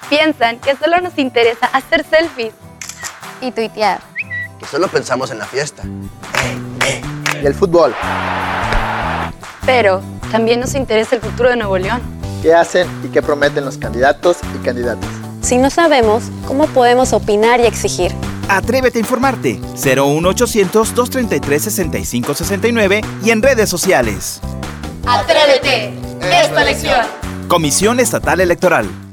Piensan que solo nos interesa hacer selfies y tuitear. Que solo pensamos en la fiesta. Y el fútbol. Pero también nos interesa el futuro de Nuevo León. ¿Qué hacen y qué prometen los candidatos y candidatas? Si no sabemos, ¿cómo podemos opinar y exigir? Atrévete a informarte. 01800-233-6569 y en redes sociales. ¡Atrévete! ¡Es tu elección! Comisión Estatal Electoral.